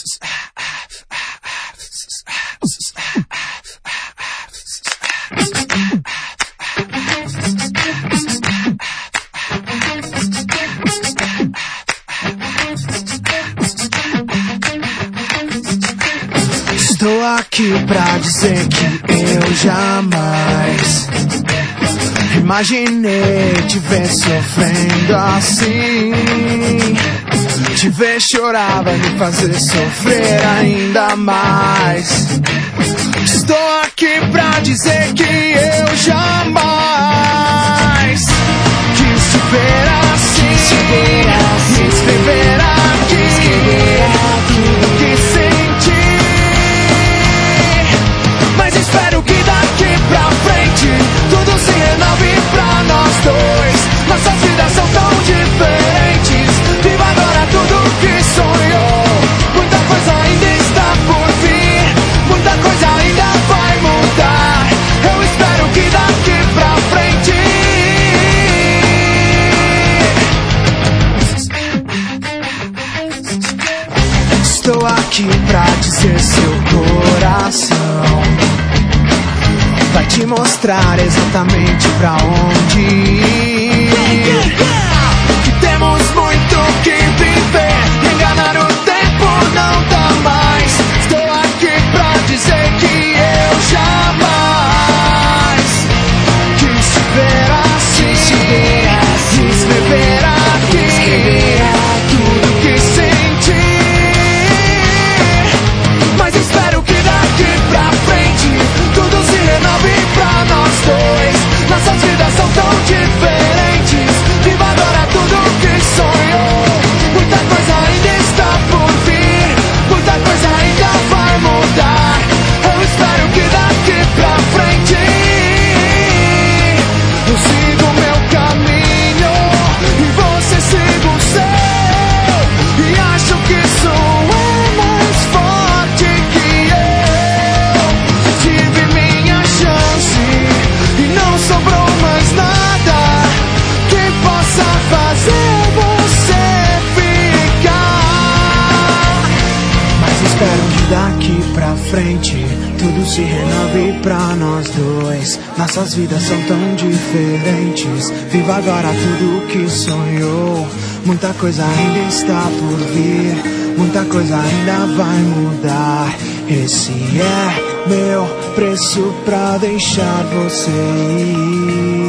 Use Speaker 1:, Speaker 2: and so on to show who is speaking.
Speaker 1: Estou aqui pra dizer que eu jamais imaginei te ver sofrendo assim. Te ver chorar vai me fazer sofrer ainda mais. Estou aqui pra dizer que eu jamais quis te ver assim, me escrever aqui tudo que senti. Mas espero que daqui pra frente tudo se renove pra nós dois. Nossas vidas são tão diferentes. Viva agora tudo que sonhou. Muita coisa ainda está por vir. Muita coisa ainda vai mudar. Eu espero que daqui pra frente estou aqui pra dizer seu coração vai te mostrar exatamente pra onde ir. Que temos muito que viver. Enganar o tempo não dá mais. Estou aqui pra dizer que eu jamais quis te ver assim, me escrever aqui tudo que senti. Mas espero que daqui pra frente tudo se renove pra nós dois. Nossas vidas são tão diferentes. Viva agora tudo que sonhou. Muita coisa ainda está por vir. Muita coisa ainda vai mudar. Eu espero que daqui pra frente eu sigo o meu caminho e você siga o seu. E acho que isso é mais forte que eu. Tive minha chance e não sobrou mais nada que possa fazer você ficar. Mas espero que daqui pra frente tudo se renove pra nós dois. Nossas vidas são tão diferentes. Viva agora tudo que sonhou. Muita coisa ainda está por vir. Muita coisa ainda vai mudar. Esse é meu preço pra deixar você ir.